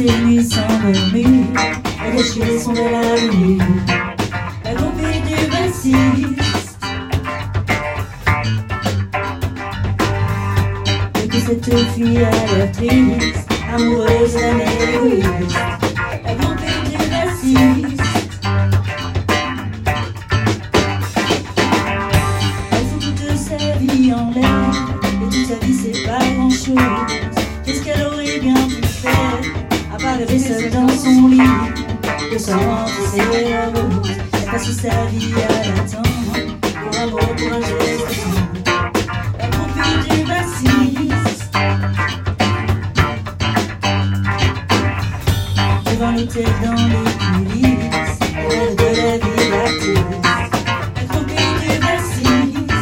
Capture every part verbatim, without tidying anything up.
passer la nuit sans dormir, à gâcher les sons de la nuit, la copine du bassiste. Et que cette fille a l'air triste, amoureuse d'un égoïste, la copine du bassiste. Elle fout toute sa vie en l'air, et toute sa vie c'est pas grand chose. Qu'est-ce qu'elle aurait bien pu faire, à part rêver seule dans son lit, de s'en rendre ses roses. Elle passe sa vie à l'attendre, pour amour, pour un geste tendre, la copine du bassiste. Devant l'hôtel dans les coulisses, elle de la vie d'actrice, la copine du bassiste.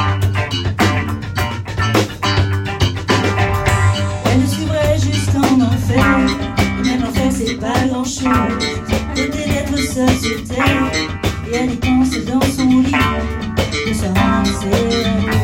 Elle le suivrait jusqu'en enfer, et même l'enfer c'est pas grand chose. Arrêter d'être seule sur terre, et elle y pense dans son lit, de se rendre ses amours.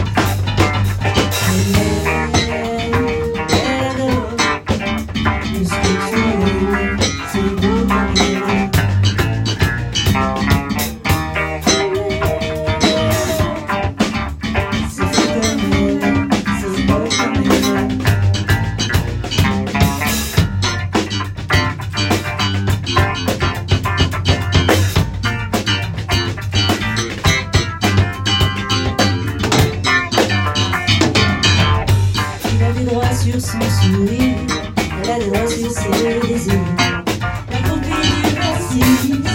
Sur son sourire, elle a des droits sur ses désirs, la copine du bassiste.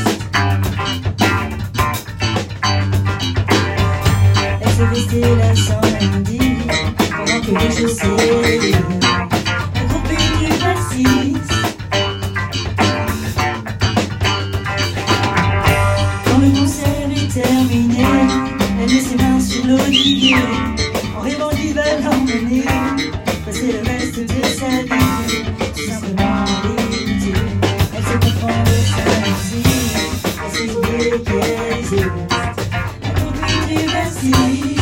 Elle s'est restée là sans rien dire, pendant que les choses s'éveillent, la copine du bassiste. Quand le concert est terminé, elle met ses mains sur l'olivier, en rêvant qu'il va l'emmener passer le reste de sa vie, tout simplement dégoûtée. Elle se comprend de sa musique, elle sait oublier qu'elle existe, la copine du bassiste.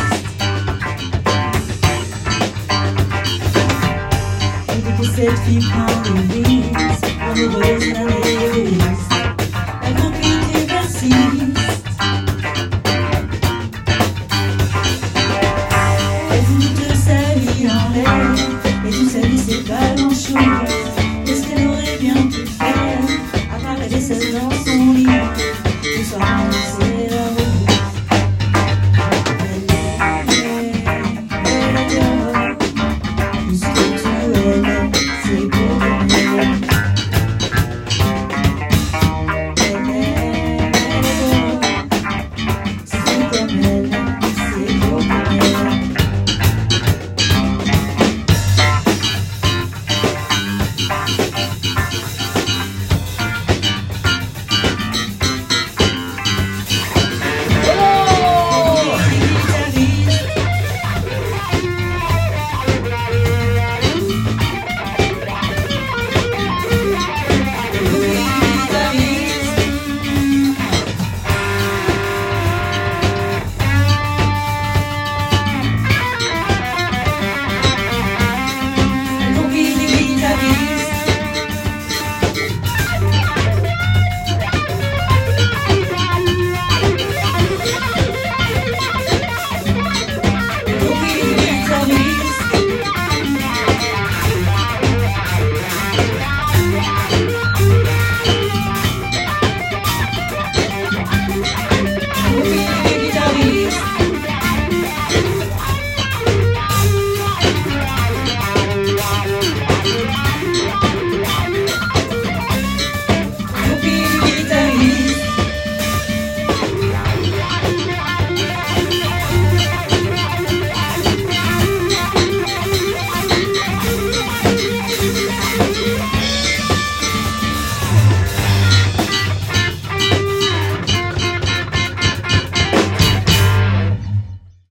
Et dès que cette fille prend des risques, amoureuse d'un égoïste, la copine du bassiste. Elle fout toute sa vie en l'air, et toute sa vie c'est pas grand chose. Qu'est-ce qu'elle aurait bien pu faire, à part rêver seule dans son lit, le soir en c'est la rose. Elle adore, puisque tout elle est, c'est beau comme elle. Elle adore, c'est comme elle, c'est beau comme elle. Yeah.